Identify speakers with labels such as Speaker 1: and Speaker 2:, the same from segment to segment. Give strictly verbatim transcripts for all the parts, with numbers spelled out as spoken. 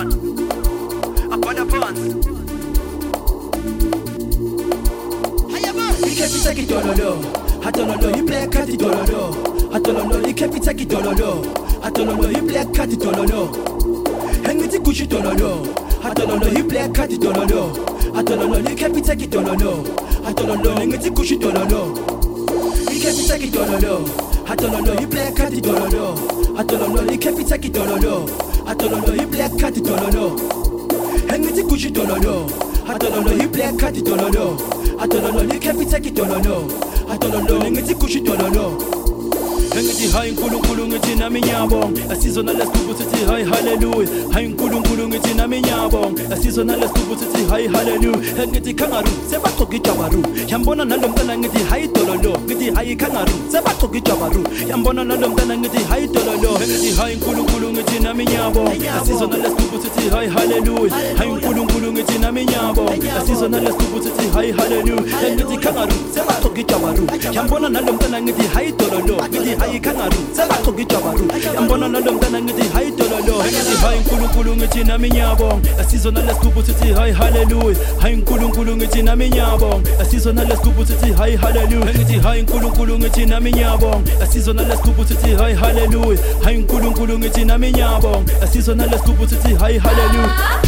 Speaker 1: one. Upon the buns.
Speaker 2: Ikepi taki dololo, hatololo you play kati dololo, hatololo ikepi taki dololo, hatololo you play kati dololo, hengiti kushi dololo, hatololo you play kati dololo, hatololo ikepi taki dololo, hatololo hengiti kushi dololo, ikepi taki dololo, hatololo you play kati dololo, hatololo ikepi taki dololo, hatololo you play kati dololo, hengiti kushi dololo, hatololo you play kati dololo. Atololo ni kepi taki tololo Atololo ngiti kushi tololo Ngiti hai nkulunkulu ngiti na minyabong Asizo na leskubu titi hai hallelujah Hai nkulunkulu ngiti na minyabong Asizo na leskubu titi hai hallelujah Ngiti kangaru seba toki jabaru Yambona na lomtana ngiti hai tololo Ngiti hai kangaru seba toki jabaru Yambona na lomtana ngiti hai tololo Ngiti hai nkulunkulu ngiti na minyabong Asizo na leskubu titi hai hallelujah Hai nkulunkulu ngiti na minyabong Asizo na leskubu titi hai hallelujah Ngiti kangaru seba toki jabaru Yambona na lomtana ngiti hai tololo Ngiti hai kangaru seba toki jabaru Yambona na lomtana ngiti hai tololo Ngiti hai nkulunkulu ngiti na minyabong Asizo na leskubu titi hai hallelujah Hai nkulunkulu ngiti na minyabong Asizo na leskubu titi hai hallelujah Ngiti hai nkulunkulu ngiti na minyabong Asizo na leskubu titi hai hallelujah Hai nkulunkulu ngiti na minyabong Asizo na leskubu titi hai hallelujah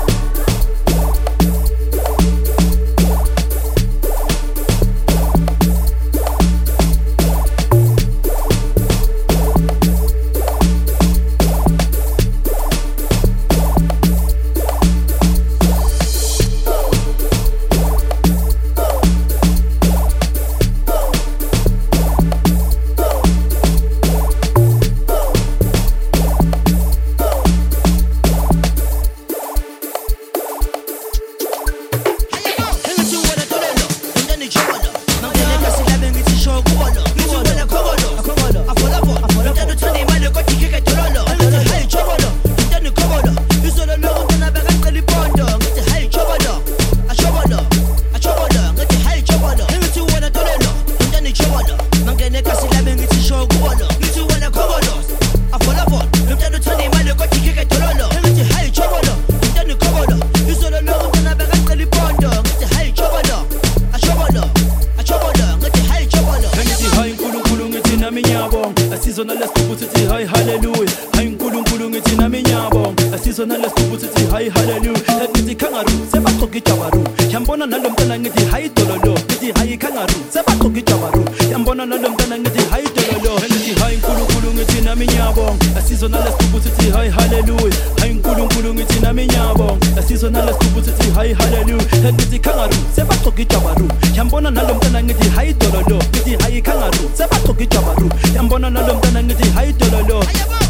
Speaker 2: Asizo na leskubu titi hai hallelujah Hai nkulunkulu ngiti na minyabong Asizo na leskubu titi hai hallelujah Ngiti kangaru seba toki jabaru Yambona na lomtana ngiti hai tololo Ngiti hai kangaru seba toki jabaru Yambona na lomtana ngiti hai tololo Ngiti hai nkulunkulu ngiti na minyabong Asizo na leskubu titi hai hallelujah Hai nkulunkulu ngiti na minyabong Asizo na leskubu titi hai hallelujah Ngiti kangaru seba toki jabaru Yambona na lomtana ngiti hai tololo Ngiti hai kangaru seba toki jabaru Yambona na lomtana ngiti hai tololo